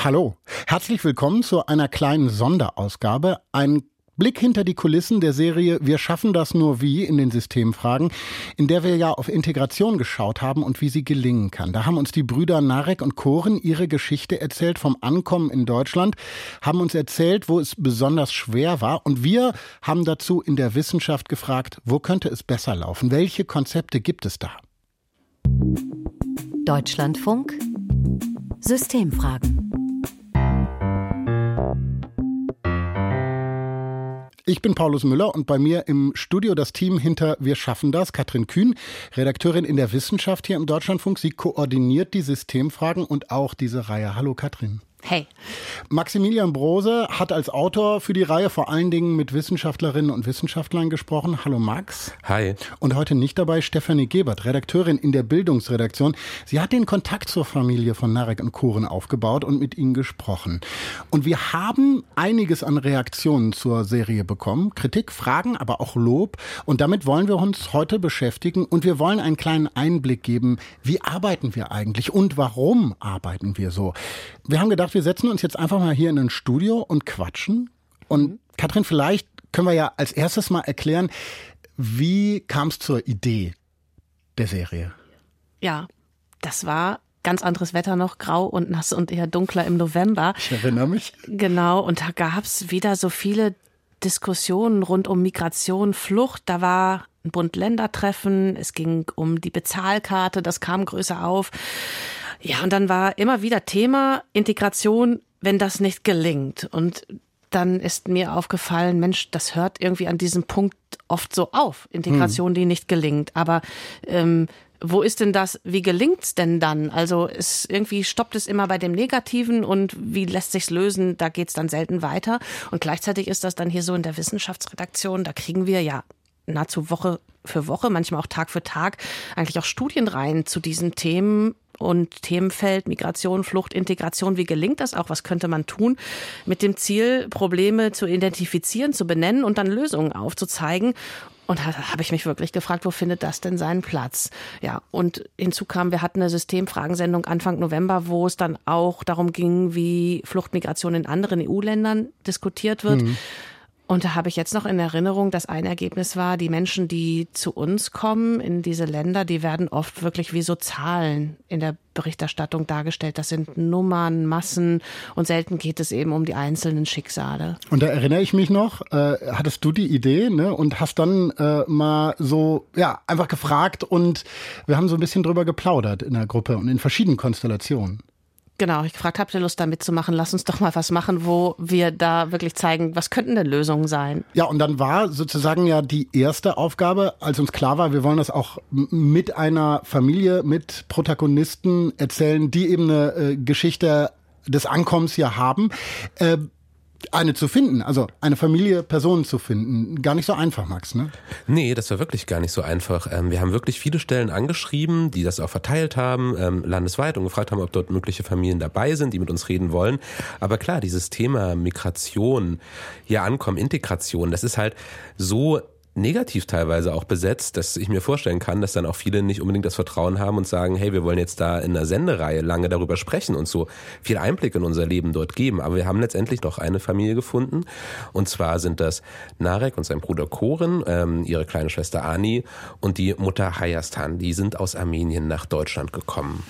Hallo, herzlich willkommen zu einer kleinen Sonderausgabe. Ein Blick hinter die Kulissen der Serie Wir schaffen das nur wie in den Systemfragen, in der wir ja auf Integration geschaut haben und wie sie gelingen kann. Da haben uns die Brüder Narek und Koren ihre Geschichte erzählt vom Ankommen in Deutschland, haben uns erzählt, wo es besonders schwer war, und wir haben dazu in der Wissenschaft gefragt, wo könnte es besser laufen? Welche Konzepte gibt es da? Deutschlandfunk Systemfragen. Ich bin Paulus Müller und bei mir im Studio das Team hinter Wir schaffen das, Katrin Kühn, Redakteurin in der Wissenschaft hier im Deutschlandfunk. Sie koordiniert die Systemfragen und auch diese Reihe. Hallo Katrin. Hey. Maximilian Brose hat als Autor für die Reihe vor allen Dingen mit Wissenschaftlerinnen und Wissenschaftlern gesprochen. Hallo Max. Hi. Und heute nicht dabei Stefanie Gebert, Redakteurin in der Bildungsredaktion. Sie hat den Kontakt zur Familie von Narek und Koren aufgebaut und mit ihnen gesprochen. Und wir haben einiges an Reaktionen zur Serie bekommen. Kritik, Fragen, aber auch Lob. Und damit wollen wir uns heute beschäftigen. Und wir wollen einen kleinen Einblick geben, wie arbeiten wir eigentlich und warum arbeiten wir so. Wir haben gedacht, wir setzen uns jetzt einfach mal hier in ein Studio und quatschen. Und Katrin, vielleicht können wir ja als erstes mal erklären, wie kam es zur Idee der Serie? Ja, das war ganz anderes Wetter noch, grau und nass und eher dunkler im November. Ich erinnere mich. Genau, und da gab es wieder so viele Diskussionen rund um Migration, Flucht. Da war ein Bund-Länder-Treffen, es ging um die Bezahlkarte, das kam größer auf. Ja, und dann war immer wieder Thema Integration, wenn das nicht gelingt. Und dann ist mir aufgefallen, Mensch, das hört irgendwie an diesem Punkt oft so auf. Integration, die nicht gelingt. Aber wo ist denn das, wie gelingt's denn dann? Also irgendwie stoppt es immer bei dem Negativen, und wie lässt sich's lösen, da geht's dann selten weiter. Und gleichzeitig ist das dann hier so in der Wissenschaftsredaktion, da kriegen wir ja nahezu Woche für Woche, manchmal auch Tag für Tag, eigentlich auch Studienreihen zu diesen Themen und Themenfeld Migration, Flucht, Integration. Wie gelingt das auch? Was könnte man tun? Mit dem Ziel, Probleme zu identifizieren, zu benennen und dann Lösungen aufzuzeigen. Und da habe ich mich wirklich gefragt, wo findet das denn seinen Platz? Ja, und hinzu kam, wir hatten eine Systemfragensendung Anfang November, wo es dann auch darum ging, wie Fluchtmigration in anderen EU-Ländern diskutiert wird. Und da habe ich jetzt noch in Erinnerung, dass ein Ergebnis war, die Menschen, die zu uns kommen in diese Länder, die werden oft wirklich wie so Zahlen in der Berichterstattung dargestellt. Das sind Nummern, Massen, und selten geht es eben um die einzelnen Schicksale. Und da erinnere ich mich noch, hattest du die Idee, ne, und hast dann mal so, ja, einfach gefragt, und wir haben so ein bisschen drüber geplaudert in der Gruppe und in verschiedenen Konstellationen. Genau, ich gefragt, habt ihr Lust da mitzumachen? Lass uns doch mal was machen, wo wir da wirklich zeigen, was könnten denn Lösungen sein? Ja, und dann war sozusagen ja die erste Aufgabe, als uns klar war, wir wollen das auch mit einer Familie, mit Protagonisten erzählen, die eben eine Geschichte des Ankommens ja haben, eine zu finden, also eine Familie, Personen zu finden. Gar nicht so einfach, Max, ne? Nee, das war wirklich gar nicht so einfach. Wir haben wirklich viele Stellen angeschrieben, die das auch verteilt haben, landesweit, und gefragt haben, ob dort mögliche Familien dabei sind, die mit uns reden wollen. Aber klar, dieses Thema Migration, hier ankommen, Integration, das ist halt so negativ teilweise auch besetzt, dass ich mir vorstellen kann, dass dann auch viele nicht unbedingt das Vertrauen haben und sagen, hey, wir wollen jetzt da in einer Sendereihe lange darüber sprechen und so viel Einblick in unser Leben dort geben. Aber wir haben letztendlich noch eine Familie gefunden, und zwar sind das Narek und sein Bruder Koren, ihre kleine Schwester Ani und die Mutter Hayastan. Die sind aus Armenien nach Deutschland gekommen.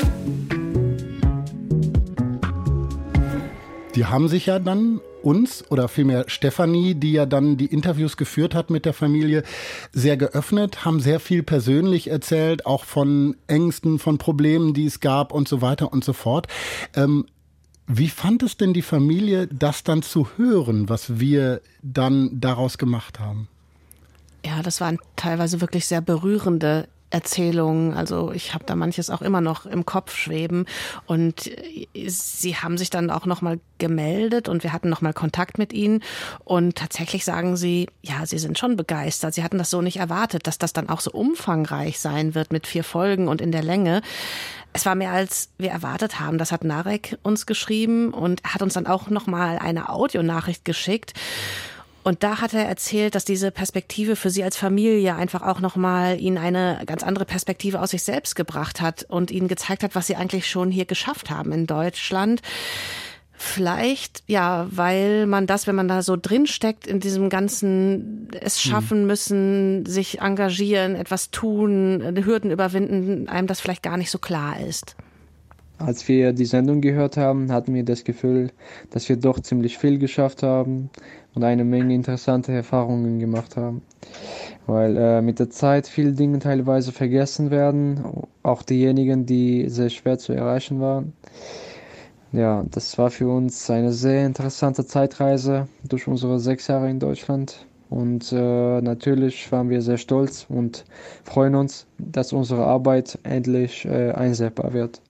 Die haben sich ja dann uns, oder vielmehr Stefanie, die ja dann die Interviews geführt hat mit der Familie, sehr geöffnet, haben sehr viel persönlich erzählt, auch von Ängsten, von Problemen, die es gab und so weiter und so fort. Wie fand es denn die Familie, das dann zu hören, was wir dann daraus gemacht haben? Ja, das waren teilweise wirklich sehr berührende Erzählungen. Also ich habe da manches auch immer noch im Kopf schweben, und sie haben sich dann auch nochmal gemeldet und wir hatten nochmal Kontakt mit ihnen, und tatsächlich sagen sie, ja, sie sind schon begeistert. Sie hatten das so nicht erwartet, dass das dann auch so umfangreich sein wird mit 4 Folgen und in der Länge. Es war mehr, als wir erwartet haben. Das hat Narek uns geschrieben, und er hat uns dann auch nochmal eine Audionachricht geschickt. Und da hat er erzählt, dass diese Perspektive für sie als Familie einfach auch nochmal ihnen eine ganz andere Perspektive aus sich selbst gebracht hat und ihnen gezeigt hat, was sie eigentlich schon hier geschafft haben in Deutschland. Vielleicht, ja, weil man das, wenn man da so drin steckt in diesem ganzen es schaffen müssen, sich engagieren, etwas tun, Hürden überwinden, einem das vielleicht gar nicht so klar ist. Als wir die Sendung gehört haben, hatten wir das Gefühl, dass wir doch ziemlich viel geschafft haben und eine Menge interessante Erfahrungen gemacht haben. Weil mit der Zeit viele Dinge teilweise vergessen werden, auch diejenigen, die sehr schwer zu erreichen waren. Ja, das war für uns eine sehr interessante Zeitreise durch unsere 6 Jahre in Deutschland. Und natürlich waren wir sehr stolz und freuen uns, dass unsere Arbeit endlich einsehbar wird.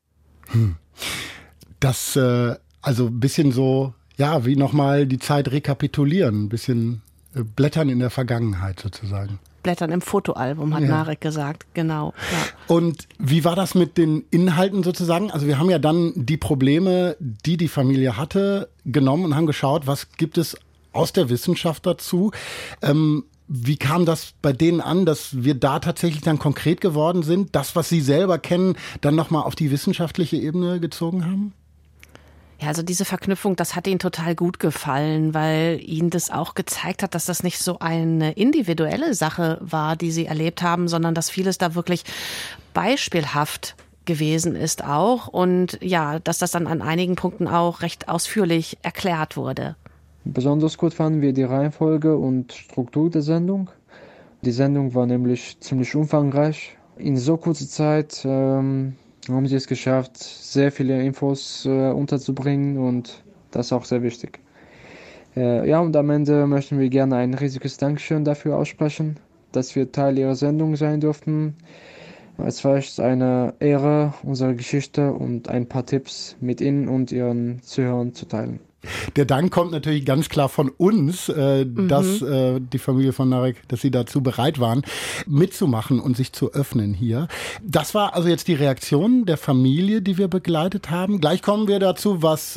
Das, also ein bisschen so, ja, wie nochmal die Zeit rekapitulieren, ein bisschen blättern in der Vergangenheit sozusagen. Blättern im Fotoalbum, hat Narek gesagt, genau. Ja. Und wie war das mit den Inhalten sozusagen? Also wir haben ja dann die Probleme, die die Familie hatte, genommen und haben geschaut, was gibt es aus der Wissenschaft dazu. Wie kam das bei denen an, dass wir da tatsächlich dann konkret geworden sind, das, was Sie selber kennen, dann nochmal auf die wissenschaftliche Ebene gezogen haben? Ja, also diese Verknüpfung, das hat ihnen total gut gefallen, weil ihnen das auch gezeigt hat, dass das nicht so eine individuelle Sache war, die sie erlebt haben, sondern dass vieles da wirklich beispielhaft gewesen ist auch und ja, dass das dann an einigen Punkten auch recht ausführlich erklärt wurde. Besonders gut fanden wir die Reihenfolge und Struktur der Sendung. Die Sendung war nämlich ziemlich umfangreich. In so kurzer Zeit haben sie es geschafft, sehr viele Infos unterzubringen und das ist auch sehr wichtig. Ja, und am Ende möchten wir gerne ein riesiges Dankeschön dafür aussprechen, dass wir Teil ihrer Sendung sein durften. Es war echt eine Ehre, unsere Geschichte und ein paar Tipps mit Ihnen und Ihren Zuhörern zu teilen. Der Dank kommt natürlich ganz klar von uns, dass die Familie von Narek, dass sie dazu bereit waren, mitzumachen und sich zu öffnen hier. Das war also jetzt die Reaktion der Familie, die wir begleitet haben. Gleich kommen wir dazu, was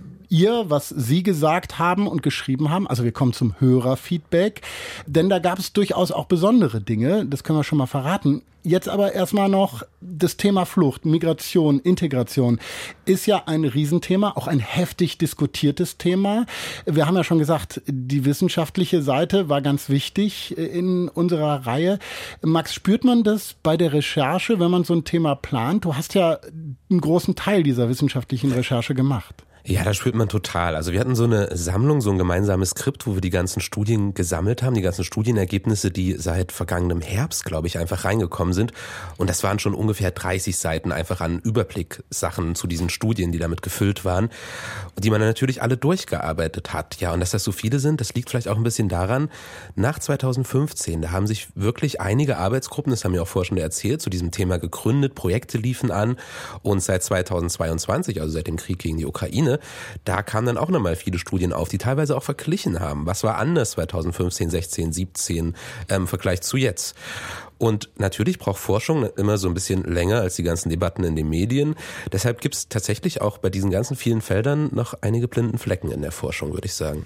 Sie gesagt haben und geschrieben haben. Also wir kommen zum Hörerfeedback, denn da gab es durchaus auch besondere Dinge, das können wir schon mal verraten. Jetzt aber erstmal noch das Thema Flucht, Migration, Integration ist ja ein Riesenthema, auch ein heftig diskutiertes Thema. Wir haben ja schon gesagt, die wissenschaftliche Seite war ganz wichtig in unserer Reihe. Max, spürt man das bei der Recherche, wenn man so ein Thema plant? Du hast ja einen großen Teil dieser wissenschaftlichen Recherche gemacht. Ja, das spürt man total. Also wir hatten so eine Sammlung, so ein gemeinsames Skript, wo wir die ganzen Studien gesammelt haben, die ganzen Studienergebnisse, die seit vergangenem Herbst, glaube ich, einfach reingekommen sind. Und das waren schon ungefähr 30 Seiten einfach an Überblicksachen zu diesen Studien, die damit gefüllt waren, die man natürlich alle durchgearbeitet hat. Ja, und dass das so viele sind, das liegt vielleicht auch ein bisschen daran, nach 2015, da haben sich wirklich einige Arbeitsgruppen, das haben wir auch vorher schon erzählt, zu diesem Thema gegründet, Projekte liefen an und seit 2022, also seit dem Krieg gegen die Ukraine, da kamen dann auch nochmal viele Studien auf, die teilweise auch verglichen haben. Was war anders 2015, 16, 17 im Vergleich zu jetzt? Und natürlich braucht Forschung immer so ein bisschen länger als die ganzen Debatten in den Medien. Deshalb gibt es tatsächlich auch bei diesen ganzen vielen Feldern noch einige blinden Flecken in der Forschung, würde ich sagen.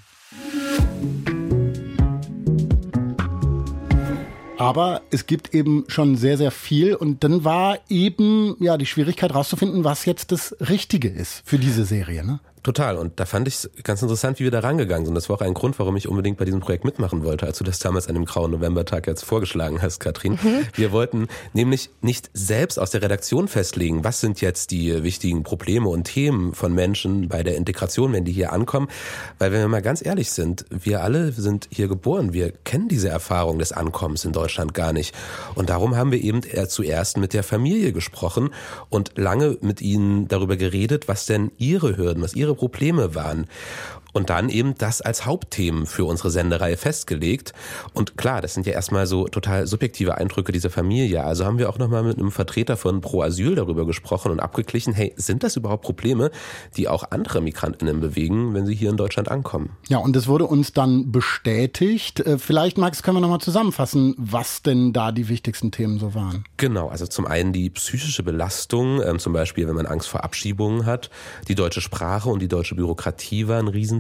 Aber es gibt eben schon sehr, sehr viel und dann war eben ja die Schwierigkeit rauszufinden, was jetzt das Richtige ist für diese Serie, ne? Total. Und da fand ich es ganz interessant, wie wir da rangegangen sind. Das war auch ein Grund, warum ich unbedingt bei diesem Projekt mitmachen wollte, als du das damals an dem grauen Novembertag jetzt vorgeschlagen hast, Katrin. Wir wollten nämlich nicht selbst aus der Redaktion festlegen, was sind jetzt die wichtigen Probleme und Themen von Menschen bei der Integration, wenn die hier ankommen. Weil wenn wir mal ganz ehrlich sind, wir alle sind hier geboren. Wir kennen diese Erfahrung des Ankommens in Deutschland gar nicht. Und darum haben wir eben zuerst mit der Familie gesprochen und lange mit ihnen darüber geredet, was denn ihre Hürden, was ihre Probleme waren. Und dann eben das als Hauptthemen für unsere Sendereihe festgelegt. Und klar, das sind ja erstmal so total subjektive Eindrücke dieser Familie. Also haben wir auch nochmal mit einem Vertreter von Pro Asyl darüber gesprochen und abgeglichen, hey, sind das überhaupt Probleme, die auch andere MigrantInnen bewegen, wenn sie hier in Deutschland ankommen? Ja, und das wurde uns dann bestätigt. Vielleicht, Max, können wir nochmal zusammenfassen, was denn da die wichtigsten Themen so waren. Genau, also zum einen die psychische Belastung, zum Beispiel, wenn man Angst vor Abschiebungen hat. Die deutsche Sprache und die deutsche Bürokratie war ein Riesenthema.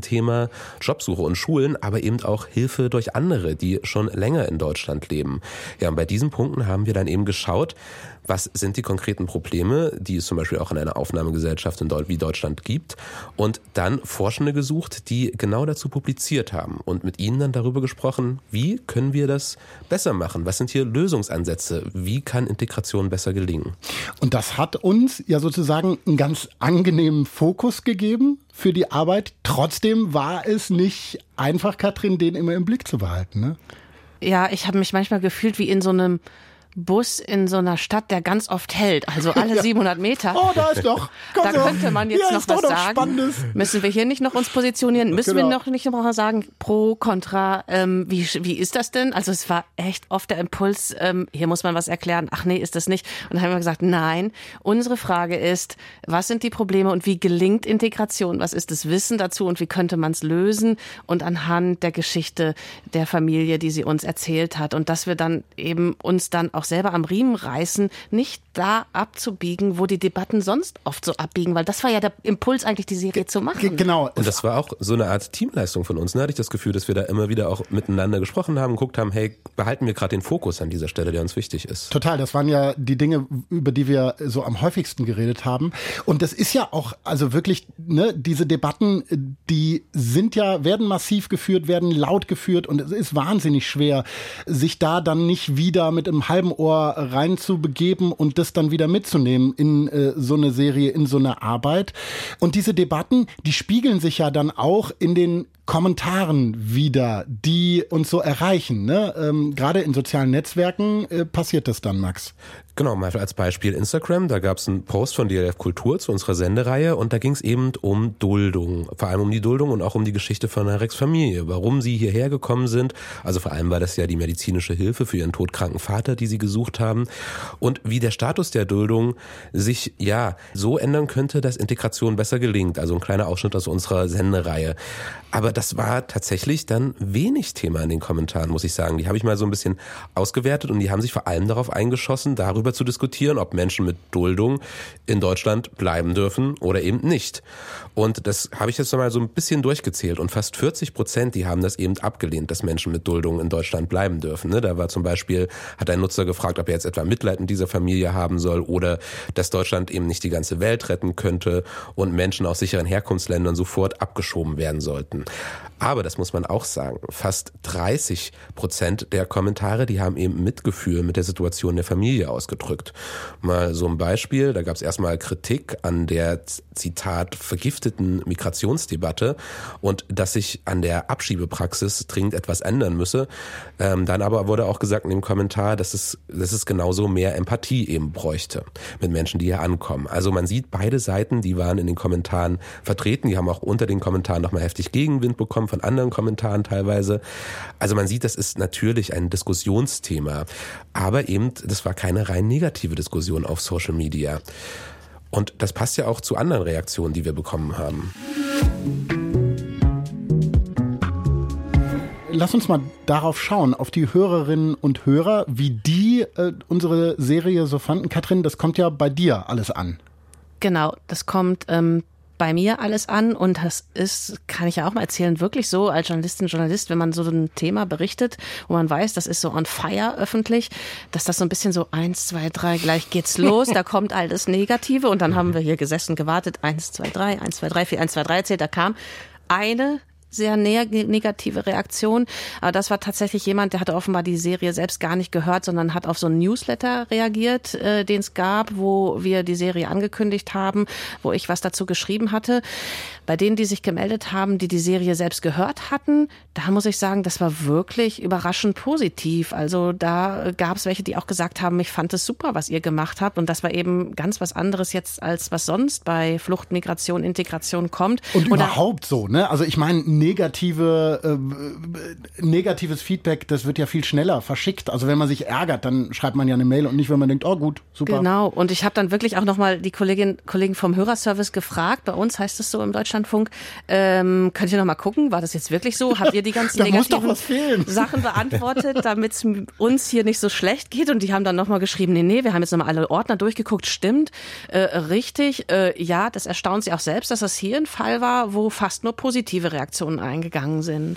Thema Jobsuche und Schulen, aber eben auch Hilfe durch andere, die schon länger in Deutschland leben. Ja, und bei diesen Punkten haben wir dann eben geschaut, was sind die konkreten Probleme, die es zum Beispiel auch in einer Aufnahmegesellschaft wie Deutschland gibt, und dann Forschende gesucht, die genau dazu publiziert haben und mit ihnen dann darüber gesprochen, wie können wir das besser machen? Was sind hier Lösungsansätze? Wie kann Integration besser gelingen? Und das hat uns ja sozusagen einen ganz angenehmen Fokus gegeben für die Arbeit. Trotzdem war es nicht einfach, Katrin, den immer im Blick zu behalten, ne? Ja, ich habe mich manchmal gefühlt wie in so einem Bus in so einer Stadt, der ganz oft hält, also alle 700 Meter. Oh, da ist doch. Da könnte man jetzt noch was sagen. Spannendes. Müssen wir hier nicht noch uns positionieren? Müssen wir noch nicht noch sagen, pro, contra, wie ist das denn? Also es war echt oft der Impuls, hier muss man was erklären. Ach nee, ist das nicht. Und dann haben wir gesagt, nein, unsere Frage ist, was sind die Probleme und wie gelingt Integration? Was ist das Wissen dazu und wie könnte man es lösen? Und anhand der Geschichte der Familie, die sie uns erzählt hat. Und dass wir dann eben uns dann auch selber am Riemen reißen, nicht da abzubiegen, wo die Debatten sonst oft so abbiegen, weil das war ja der Impuls eigentlich, die Serie zu machen. Genau. Und das war auch so eine Art Teamleistung von uns. Da hatte ich das Gefühl, dass wir da immer wieder auch miteinander gesprochen haben, geguckt haben, hey, behalten wir gerade den Fokus an dieser Stelle, der uns wichtig ist. Total, das waren ja die Dinge, über die wir so am häufigsten geredet haben. Und das ist ja auch, also wirklich, ne, diese Debatten, die werden massiv geführt, werden laut geführt, und es ist wahnsinnig schwer, sich da dann nicht wieder mit einem halben Ohr reinzubegeben und das dann wieder mitzunehmen in so eine Serie, in so eine Arbeit. Und diese Debatten, die spiegeln sich ja dann auch in den Kommentaren wieder, die uns so erreichen, ne? Gerade in sozialen Netzwerken passiert das dann, Max. Genau, mal als Beispiel Instagram, da gab es einen Post von DLF Kultur zu unserer Sendereihe, und da ging es eben um Duldung, vor allem um die Duldung und auch um die Geschichte von Nareks Familie, warum sie hierher gekommen sind. Also vor allem war das ja die medizinische Hilfe für ihren todkranken Vater, die sie gesucht haben, und wie der Status der Duldung sich ja so ändern könnte, dass Integration besser gelingt. Also ein kleiner Ausschnitt aus unserer Sendereihe. Aber das war tatsächlich dann wenig Thema in den Kommentaren, muss ich sagen. Die habe ich mal so ein bisschen ausgewertet, und die haben sich vor allem darauf eingeschossen, darüber zu diskutieren, ob Menschen mit Duldung in Deutschland bleiben dürfen oder eben nicht. Und das habe ich jetzt mal so ein bisschen durchgezählt, und fast 40%, die haben das eben abgelehnt, dass Menschen mit Duldung in Deutschland bleiben dürfen. Da war zum Beispiel, hat ein Nutzer gefragt, ob er jetzt etwa Mitleid mit dieser Familie haben soll oder dass Deutschland eben nicht die ganze Welt retten könnte und Menschen aus sicheren Herkunftsländern sofort abgeschoben werden sollten. Aber das muss man auch sagen, fast 30% der Kommentare, die haben eben Mitgefühl mit der Situation der Familie ausgedrückt. Mal so ein Beispiel, da gab es erstmal Kritik an der, Zitat, vergifteten Migrationsdebatte und dass sich an der Abschiebepraxis dringend etwas ändern müsse. Dann aber wurde auch gesagt in dem Kommentar, dass es genauso mehr Empathie eben bräuchte mit Menschen, die hier ankommen. Also man sieht, beide Seiten, die waren in den Kommentaren vertreten, die haben auch unter den Kommentaren nochmal heftig Gegenwind bekommen von anderen Kommentaren teilweise. Also man sieht, das ist natürlich ein Diskussionsthema, aber eben, das war keine rein negative Diskussion auf Social Media. Und das passt ja auch zu anderen Reaktionen, die wir bekommen haben. Lass uns mal darauf schauen, auf die Hörerinnen und Hörer, wie die unsere Serie so fanden. Katrin, das kommt ja bei dir alles an. Genau, das kommt bei mir alles an, und das ist, kann ich ja auch mal erzählen, wirklich so als Journalistin, Journalist, wenn man so ein Thema berichtet, wo man weiß, das ist so on fire öffentlich, dass das so ein bisschen so 1, 2, 3, gleich geht's los, da kommt alles Negative, und dann haben wir hier gesessen, gewartet, 1, 2, 3, 1, 2, 3, 4, 1, 2, 3 erzählt, da kam eine sehr negative Reaktion. Aber das war tatsächlich jemand, der hatte offenbar die Serie selbst gar nicht gehört, sondern hat auf so einen Newsletter reagiert, den es gab, wo wir die Serie angekündigt haben, wo ich was dazu geschrieben hatte. Bei denen, die sich gemeldet haben, die Serie selbst gehört hatten, da muss ich sagen, das war wirklich überraschend positiv. Also da gab es welche, die auch gesagt haben, ich fand es super, was ihr gemacht habt. Und das war eben ganz was anderes jetzt, als was sonst bei Flucht, Migration, Integration kommt. Und überhaupt so, ne? Also ich meine, negatives Feedback, das wird ja viel schneller verschickt. Also wenn man sich ärgert, dann schreibt man ja eine Mail und nicht, wenn man denkt, oh gut, super. Genau, und ich habe dann wirklich auch nochmal die Kollegen vom Hörerservice gefragt, bei uns heißt es so im Deutschlandfunk, könnt ihr nochmal gucken, war das jetzt wirklich so? Habt ihr die ganzen negativen Sachen beantwortet, damit es uns hier nicht so schlecht geht? Und die haben dann nochmal geschrieben, nee, wir haben jetzt nochmal alle Ordner durchgeguckt, stimmt, richtig, ja, das erstaunt sie auch selbst, dass das hier ein Fall war, wo fast nur positive Reaktionen eingegangen sind.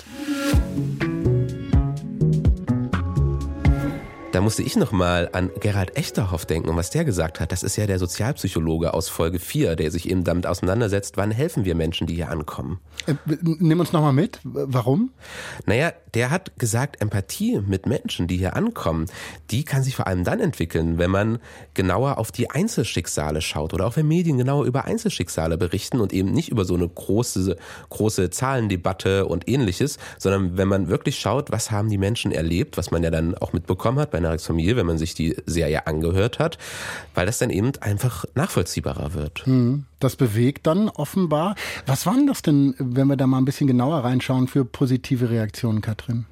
Da musste ich nochmal an Gerald Echterhoff denken und was der gesagt hat. Das ist ja der Sozialpsychologe aus Folge 4, der sich eben damit auseinandersetzt, wann helfen wir Menschen, die hier ankommen. Nimm uns nochmal mit. Warum? Naja, der hat gesagt, Empathie mit Menschen, die hier ankommen, die kann sich vor allem dann entwickeln, wenn man genauer auf die Einzelschicksale schaut oder auch wenn Medien genauer über Einzelschicksale berichten und eben nicht über so eine große Zahlendebatte und ähnliches, sondern wenn man wirklich schaut, was haben die Menschen erlebt, was man ja dann auch mitbekommen hat bei Familie, wenn man sich die Serie angehört hat, weil das dann eben einfach nachvollziehbarer wird. Das bewegt dann offenbar. Was waren das denn, wenn wir da mal ein bisschen genauer reinschauen, für positive Reaktionen, Katrin?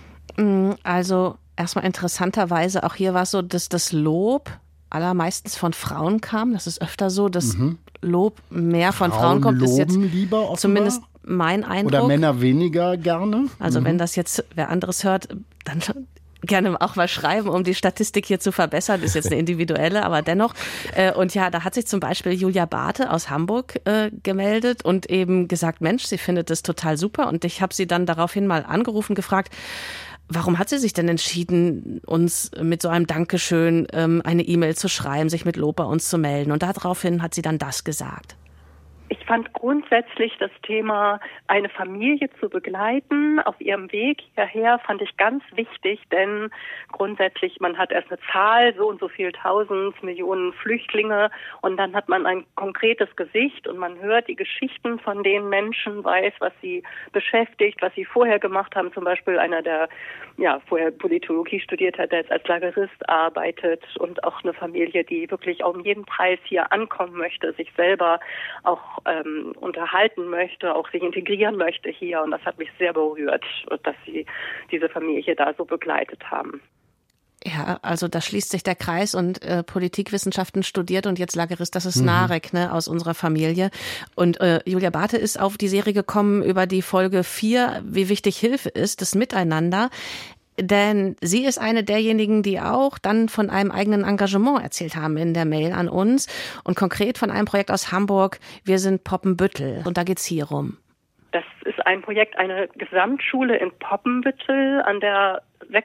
Also erstmal interessanterweise, auch hier war es so, dass das Lob allermeistens von Frauen kam. Das ist öfter so, dass Lob mehr von Frauen kommt. Loben ist jetzt lieber offenbar? Zumindest mein Eindruck. Oder Männer weniger gerne? Also wenn das jetzt wer anderes hört, dann gerne auch mal schreiben, um die Statistik hier zu verbessern. Das ist jetzt eine individuelle, aber dennoch. Und ja, da hat sich zum Beispiel Julia Barthe aus Hamburg gemeldet und eben gesagt, Mensch, sie findet das total super. Und ich habe sie dann daraufhin mal angerufen, gefragt, warum hat sie sich denn entschieden, uns mit so einem Dankeschön eine E-Mail zu schreiben, sich mit Lob bei uns zu melden? Und daraufhin hat sie dann das gesagt. Ich fand grundsätzlich das Thema, eine Familie zu begleiten auf ihrem Weg hierher, fand ich ganz wichtig, denn grundsätzlich, man hat erst eine Zahl, so und so viel 1000 Millionen Flüchtlinge und dann hat man ein konkretes Gesicht und man hört die Geschichten von den Menschen, weiß, was sie beschäftigt, was sie vorher gemacht haben. Zum Beispiel einer, der vorher Politologie studiert hat, der jetzt als Lagerist arbeitet und auch eine Familie, die wirklich um jeden Preis hier ankommen möchte, sich selber auch unterhalten möchte, auch sich integrieren möchte hier. Und das hat mich sehr berührt, dass sie diese Familie da so begleitet haben. Ja, also da schließt sich der Kreis und Politikwissenschaften studiert und jetzt Lagerist, das ist Narek, aus unserer Familie. Und Julia Barthe ist auf die Serie gekommen über die Folge 4, wie wichtig Hilfe ist, das Miteinander. Denn sie ist eine derjenigen, die auch dann von einem eigenen Engagement erzählt haben in der Mail an uns und konkret von einem Projekt aus Hamburg, Wir sind Poppenbüttel. Und da geht's hier rum. Das ist ein Projekt, eine Gesamtschule in Poppenbüttel, an der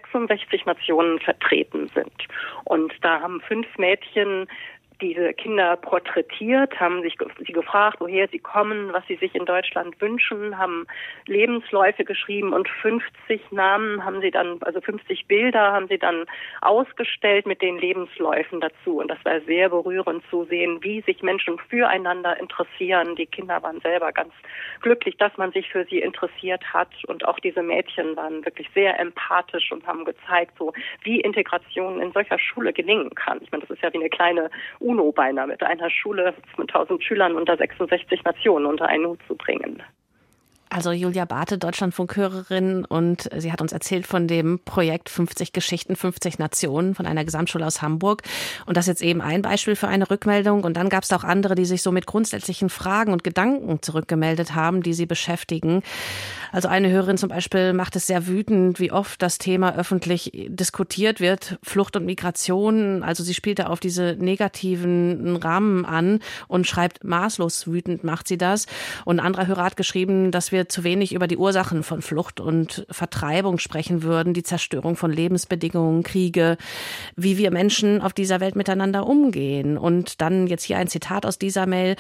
66 Nationen vertreten sind. Und da haben 5 Mädchen diese Kinder porträtiert, haben sie gefragt, woher sie kommen, was sie sich in Deutschland wünschen, haben Lebensläufe geschrieben und 50 Namen haben sie dann, also 50 Bilder haben sie dann ausgestellt mit den Lebensläufen dazu. Und das war sehr berührend zu sehen, wie sich Menschen füreinander interessieren. Die Kinder waren selber ganz glücklich, dass man sich für sie interessiert hat. Und auch diese Mädchen waren wirklich sehr empathisch und haben gezeigt, so wie Integration in solcher Schule gelingen kann. Ich meine, das ist ja wie eine kleine UNO beinahe, mit einer Schule mit 1000 Schülern unter 66 Nationen unter einen Hut zu bringen. Also Julia Barthe, Deutschlandfunkhörerin, und sie hat uns erzählt von dem Projekt 50 Geschichten, 50 Nationen von einer Gesamtschule aus Hamburg. Und das ist jetzt eben ein Beispiel für eine Rückmeldung. Und dann gab es auch andere, die sich so mit grundsätzlichen Fragen und Gedanken zurückgemeldet haben, die sie beschäftigen. Also eine Hörerin zum Beispiel macht es sehr wütend, wie oft das Thema öffentlich diskutiert wird, Flucht und Migration. Also sie spielt da auf diese negativen Rahmen an und schreibt, maßlos wütend macht sie das. Und ein anderer Hörer hat geschrieben, dass wir zu wenig über die Ursachen von Flucht und Vertreibung sprechen würden, die Zerstörung von Lebensbedingungen, Kriege, wie wir Menschen auf dieser Welt miteinander umgehen. Und dann jetzt hier ein Zitat aus dieser Mail: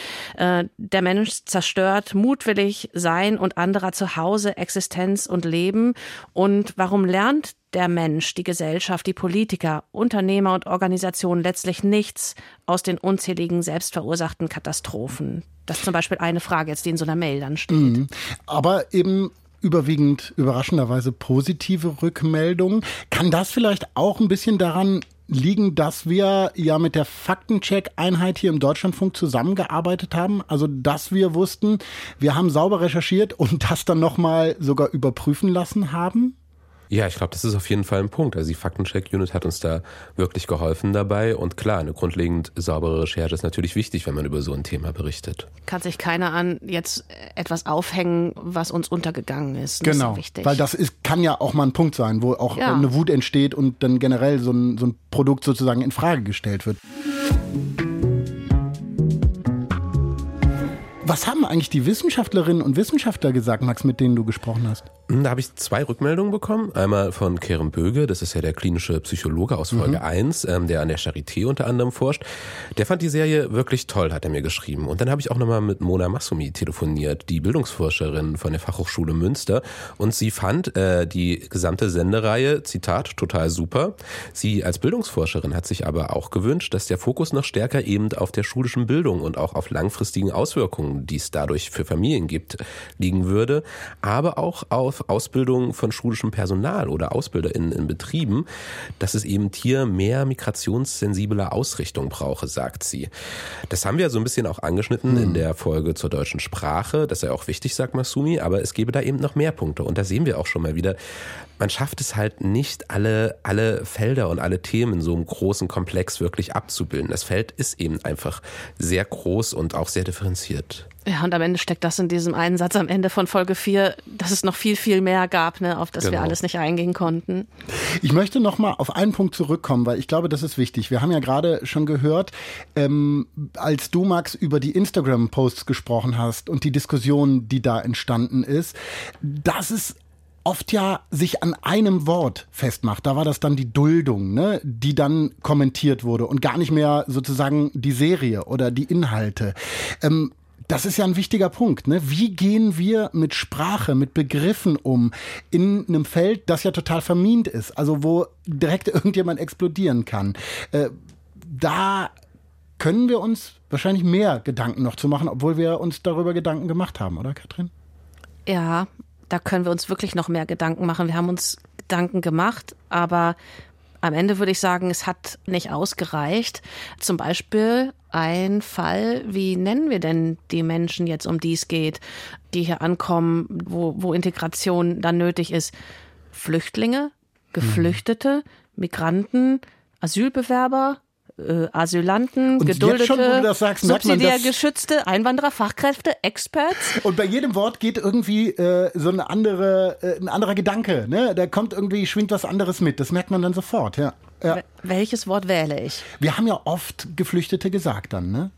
Der Mensch zerstört mutwillig sein und anderer Zuhause, Existenz und Leben. Und warum lernt der Mensch, die Gesellschaft, die Politiker, Unternehmer und Organisationen letztlich nichts aus den unzähligen selbstverursachten Katastrophen? Das ist zum Beispiel eine Frage jetzt, die in so einer Mail dann steht. Aber eben überwiegend überraschenderweise positive Rückmeldungen. Kann das vielleicht auch ein bisschen daran liegen, dass wir ja mit der Faktencheck-Einheit hier im Deutschlandfunk zusammengearbeitet haben? Also, dass wir wussten, wir haben sauber recherchiert und das dann nochmal sogar überprüfen lassen haben? Ja, ich glaube, das ist auf jeden Fall ein Punkt. Also die Faktencheck-Unit hat uns da wirklich geholfen dabei. Und klar, eine grundlegend saubere Recherche ist natürlich wichtig, wenn man über so ein Thema berichtet. Kann sich keiner an jetzt etwas aufhängen, was uns untergegangen ist. Das genau, ist wichtig. Weil das kann ja auch mal ein Punkt sein, wo auch eine Wut entsteht und dann generell so ein Produkt sozusagen in Frage gestellt wird. Was haben eigentlich die Wissenschaftlerinnen und Wissenschaftler gesagt, Max, mit denen du gesprochen hast? Da habe ich 2 Rückmeldungen bekommen. Einmal von Kerem Böge, das ist ja der klinische Psychologe aus Folge 1, der an der Charité unter anderem forscht. Der fand die Serie wirklich toll, hat er mir geschrieben. Und dann habe ich auch nochmal mit Mona Massumi telefoniert, die Bildungsforscherin von der Fachhochschule Münster. Und sie fand die gesamte Sendereihe, Zitat, total super. Sie als Bildungsforscherin hat sich aber auch gewünscht, dass der Fokus noch stärker eben auf der schulischen Bildung und auch auf langfristigen Auswirkungen, die es dadurch für Familien gibt, liegen würde. Aber auch auf Ausbildung von schulischem Personal oder AusbilderInnen in Betrieben, dass es eben hier mehr migrationssensibler Ausrichtung brauche, sagt sie. Das haben wir so ein bisschen auch angeschnitten in der Folge zur deutschen Sprache. Das sei auch wichtig, sagt Massumi, aber es gäbe da eben noch mehr Punkte. Und da sehen wir auch schon mal wieder, man schafft es halt nicht, alle Felder und alle Themen in so einem großen Komplex wirklich abzubilden. Das Feld ist eben einfach sehr groß und auch sehr differenziert. Ja, und am Ende steckt das in diesem einen Satz am Ende von Folge 4, dass es noch viel, viel mehr gab, ne, auf das wir alles nicht eingehen konnten. Ich möchte noch mal auf einen Punkt zurückkommen, weil ich glaube, das ist wichtig. Wir haben ja gerade schon gehört, als du, Max, über die Instagram-Posts gesprochen hast und die Diskussion, die da entstanden ist, dass es oft ja sich an einem Wort festmacht. Da war das dann die Duldung, ne, die dann kommentiert wurde und gar nicht mehr sozusagen die Serie oder die Inhalte. Das ist ja ein wichtiger Punkt, ne? Wie gehen wir mit Sprache, mit Begriffen um in einem Feld, das ja total vermint ist, also wo direkt irgendjemand explodieren kann? Da können wir uns wahrscheinlich mehr Gedanken noch zu machen, obwohl wir uns darüber Gedanken gemacht haben, oder Katrin? Ja, da können wir uns wirklich noch mehr Gedanken machen. Wir haben uns Gedanken gemacht, aber am Ende würde ich sagen, es hat nicht ausgereicht. Zum Beispiel ein Fall, wie nennen wir denn die Menschen jetzt, um die es geht, die hier ankommen, wo Integration dann nötig ist? Flüchtlinge, Geflüchtete, Migranten, Asylbewerber, Asylanten, und Geduldete, schon, wo du das sagst, subsidiär Geschützte, Einwanderer, Fachkräfte, Experts. Und bei jedem Wort geht irgendwie so ein anderer Gedanke, ne? Da kommt irgendwie, schwingt was anderes mit. Das merkt man dann sofort, ja. Welches Wort wähle ich? Wir haben ja oft Geflüchtete gesagt dann, ne?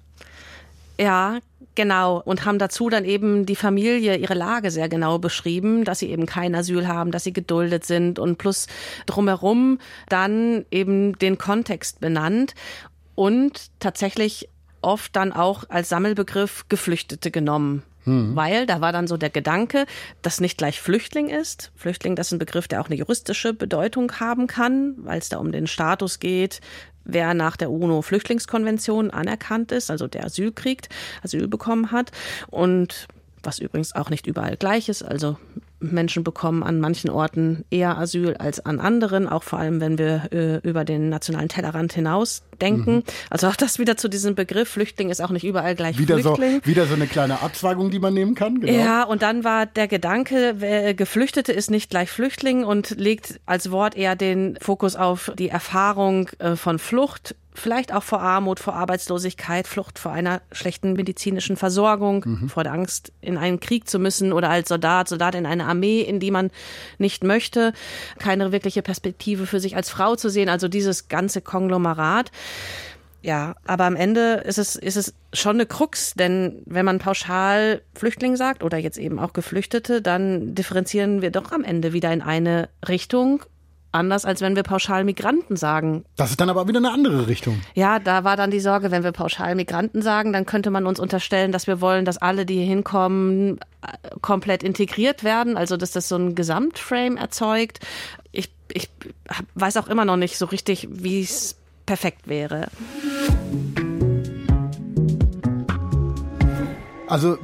Ja, genau. Und haben dazu dann eben die Familie, ihre Lage sehr genau beschrieben, dass sie eben kein Asyl haben, dass sie geduldet sind und plus drumherum dann eben den Kontext benannt und tatsächlich oft dann auch als Sammelbegriff Geflüchtete genommen. Weil da war dann so der Gedanke, dass nicht gleich Flüchtling ist. Flüchtling, das ist ein Begriff, der auch eine juristische Bedeutung haben kann, weil es da um den Status geht, wer nach der UNO-Flüchtlingskonvention anerkannt ist, also der Asyl kriegt, Asyl bekommen hat. Und was übrigens auch nicht überall gleich ist, also Menschen bekommen an manchen Orten eher Asyl als an anderen, auch vor allem, wenn wir über den nationalen Tellerrand hinaus denken. Also auch das wieder zu diesem Begriff, Flüchtling ist auch nicht überall gleich Flüchtling. Wieder so eine kleine Abzweigung, die man nehmen kann. Genau. Ja, und dann war der Gedanke, Geflüchtete ist nicht gleich Flüchtling und legt als Wort eher den Fokus auf die Erfahrung von Flucht, vielleicht auch vor Armut, vor Arbeitslosigkeit, Flucht vor einer schlechten medizinischen Versorgung, vor der Angst, in einen Krieg zu müssen oder als Soldat in eine Armee, in die man nicht möchte, keine wirkliche Perspektive für sich als Frau zu sehen, also dieses ganze Konglomerat. Ja, aber am Ende ist es schon eine Krux, denn wenn man pauschal Flüchtling sagt oder jetzt eben auch Geflüchtete, dann differenzieren wir doch am Ende wieder in eine Richtung. Anders, als wenn wir pauschal Migranten sagen. Das ist dann aber wieder eine andere Richtung. Ja, da war dann die Sorge, wenn wir pauschal Migranten sagen, dann könnte man uns unterstellen, dass wir wollen, dass alle, die hier hinkommen, komplett integriert werden. Also, dass das so ein Gesamtframe erzeugt. Ich weiß auch immer noch nicht so richtig, wie es perfekt wäre. Also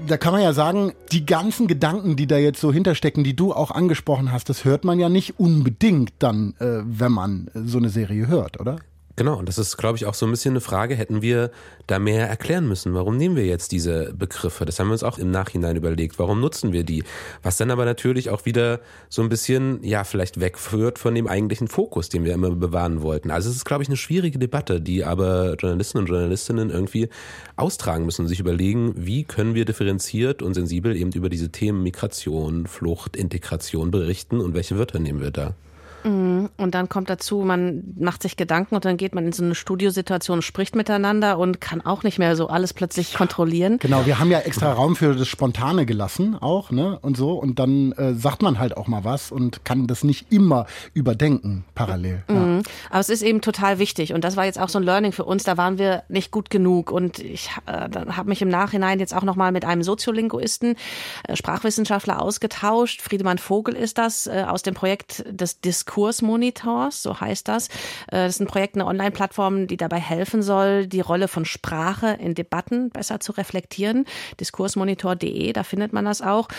da kann man ja sagen, die ganzen Gedanken, die da jetzt so hinterstecken, die du auch angesprochen hast, das hört man ja nicht unbedingt dann, wenn man so eine Serie hört, oder? Genau, und das ist, glaube ich, auch so ein bisschen eine Frage, hätten wir da mehr erklären müssen. Warum nehmen wir jetzt diese Begriffe? Das haben wir uns auch im Nachhinein überlegt. Warum nutzen wir die? Was dann aber natürlich auch wieder so ein bisschen, ja, vielleicht wegführt von dem eigentlichen Fokus, den wir immer bewahren wollten. Also es ist, glaube ich, eine schwierige Debatte, die aber Journalisten und Journalistinnen irgendwie austragen müssen und sich überlegen, wie können wir differenziert und sensibel eben über diese Themen Migration, Flucht, Integration berichten und welche Wörter nehmen wir da? Und dann kommt dazu, man macht sich Gedanken und dann geht man in so eine Studiosituation, spricht miteinander und kann auch nicht mehr so alles plötzlich kontrollieren. Genau, wir haben ja extra Raum für das Spontane gelassen auch, ne, und so. Und dann sagt man halt auch mal was und kann das nicht immer überdenken parallel. Ja. Aber es ist eben total wichtig und das war jetzt auch so ein Learning für uns, da waren wir nicht gut genug und ich habe mich im Nachhinein jetzt auch nochmal mit einem Soziolinguisten, Sprachwissenschaftler ausgetauscht. Friedemann Vogel ist das, aus dem Projekt des Diskursmonitors, so heißt das. Das ist ein Projekt, eine Online-Plattform, die dabei helfen soll, die Rolle von Sprache in Debatten besser zu reflektieren. Diskursmonitor.de, da findet man das auch.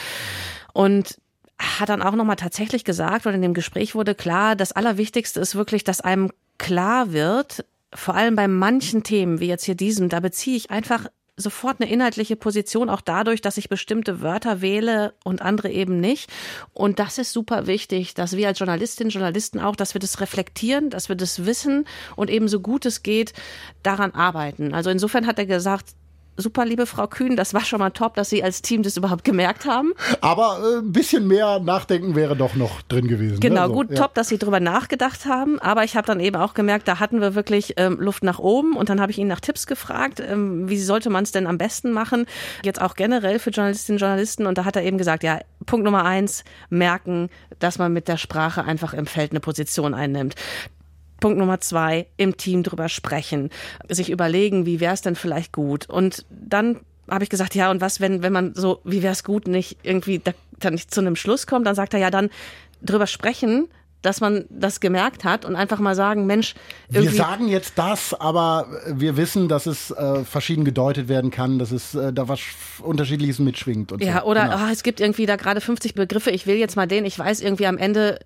Und hat dann auch nochmal tatsächlich gesagt, oder in dem Gespräch wurde klar, das Allerwichtigste ist wirklich, dass einem klar wird, vor allem bei manchen Themen, wie jetzt hier diesem, da beziehe ich einfach sofort eine inhaltliche Position, auch dadurch, dass ich bestimmte Wörter wähle und andere eben nicht. Und das ist super wichtig, dass wir als Journalistinnen, Journalisten auch, dass wir das reflektieren, dass wir das wissen und eben so gut es geht daran arbeiten. Also insofern hat er gesagt, super, liebe Frau Kühn, das war schon mal top, dass Sie als Team das überhaupt gemerkt haben. Aber ein bisschen mehr Nachdenken wäre doch noch drin gewesen. Genau, ne? So, gut, ja. top, dass Sie drüber nachgedacht haben. Aber ich habe dann eben auch gemerkt, da hatten wir wirklich Luft nach oben. Und dann habe ich ihn nach Tipps gefragt, wie sollte man es denn am besten machen? Jetzt auch generell für Journalistinnen und Journalisten. Und da hat er eben gesagt, ja, Punkt Nummer 1, merken, dass man mit der Sprache einfach im Feld eine Position einnimmt. Punkt Nummer 2, im Team drüber sprechen, sich überlegen, wie wäre es denn vielleicht gut. Und dann habe ich gesagt, ja, und was, wenn man so, wie wäre es gut, nicht irgendwie dann nicht zu einem Schluss kommt, dann sagt er, ja, dann drüber sprechen, dass man das gemerkt hat und einfach mal sagen, Mensch, irgendwie. Wir sagen jetzt das, aber wir wissen, dass es verschieden gedeutet werden kann, dass es da was Unterschiedliches mitschwingt. Und ja, so. oder Genau. es gibt irgendwie da gerade 50 Begriffe, ich will jetzt mal den, ich weiß irgendwie am Ende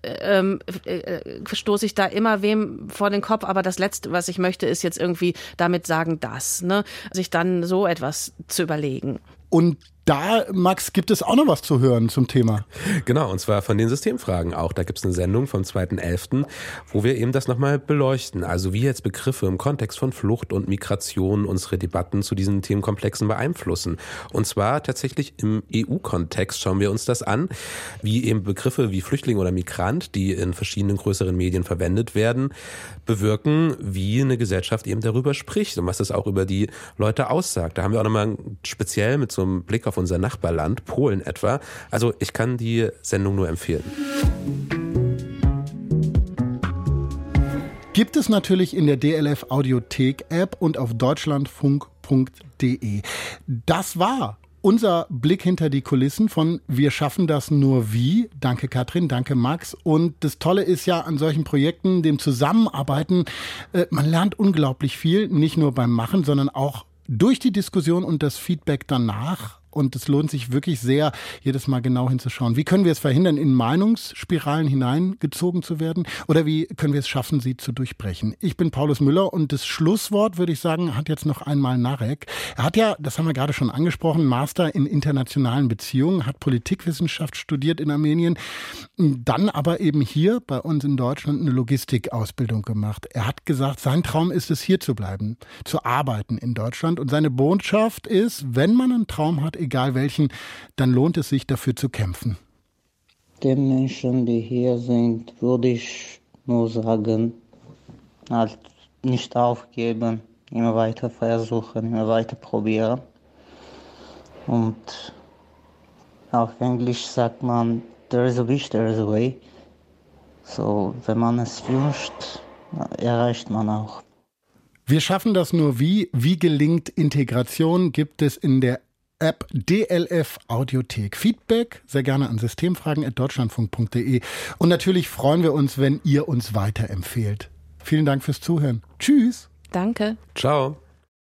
stoße ich da immer wem vor den Kopf, aber das Letzte, was ich möchte, ist jetzt irgendwie damit sagen, das, ne? Sich dann so etwas zu überlegen. Und da, Max, gibt es auch noch was zu hören zum Thema. Genau, und zwar von den Systemfragen auch. Da gibt es eine Sendung vom 2.11., wo wir eben das nochmal beleuchten. Also wie jetzt Begriffe im Kontext von Flucht und Migration unsere Debatten zu diesen Themenkomplexen beeinflussen. Und zwar tatsächlich im EU-Kontext schauen wir uns das an, wie eben Begriffe wie Flüchtling oder Migrant, die in verschiedenen größeren Medien verwendet werden, bewirken, wie eine Gesellschaft eben darüber spricht und was das auch über die Leute aussagt. Da haben wir auch nochmal speziell mit so einem Blick auf unser Nachbarland, Polen etwa. Also ich kann die Sendung nur empfehlen. Gibt es natürlich in der DLF Audiothek App und auf deutschlandfunk.de. Das war unser Blick hinter die Kulissen von Wir schaffen das nur wie. Danke Katrin, danke Max. Und das Tolle ist ja an solchen Projekten, dem Zusammenarbeiten, man lernt unglaublich viel, nicht nur beim Machen, sondern auch durch die Diskussion und das Feedback danach. Und es lohnt sich wirklich sehr, jedes Mal genau hinzuschauen. Wie können wir es verhindern, in Meinungsspiralen hineingezogen zu werden? Oder wie können wir es schaffen, sie zu durchbrechen? Ich bin Paulus Müller und das Schlusswort, würde ich sagen, hat jetzt noch einmal Narek. Er hat ja, das haben wir gerade schon angesprochen, Master in internationalen Beziehungen, hat Politikwissenschaft studiert in Armenien, dann aber eben hier bei uns in Deutschland eine Logistikausbildung gemacht. Er hat gesagt, sein Traum ist es, hier zu bleiben, zu arbeiten in Deutschland. Und seine Botschaft ist, wenn man einen Traum hat, egal welchen, dann lohnt es sich, dafür zu kämpfen. Den Menschen, die hier sind, würde ich nur sagen, halt nicht aufgeben, immer weiter versuchen, immer weiter probieren. Und auf Englisch sagt man, there is a wish, there is a way. So, wenn man es wünscht, erreicht man auch. Wir schaffen das nur wie. Wie gelingt Integration, gibt es in der App DLF Audiothek. Feedback sehr gerne an systemfragen@deutschlandfunk.de. Und natürlich freuen wir uns, wenn ihr uns weiterempfehlt. Vielen Dank fürs Zuhören. Tschüss. Danke. Ciao.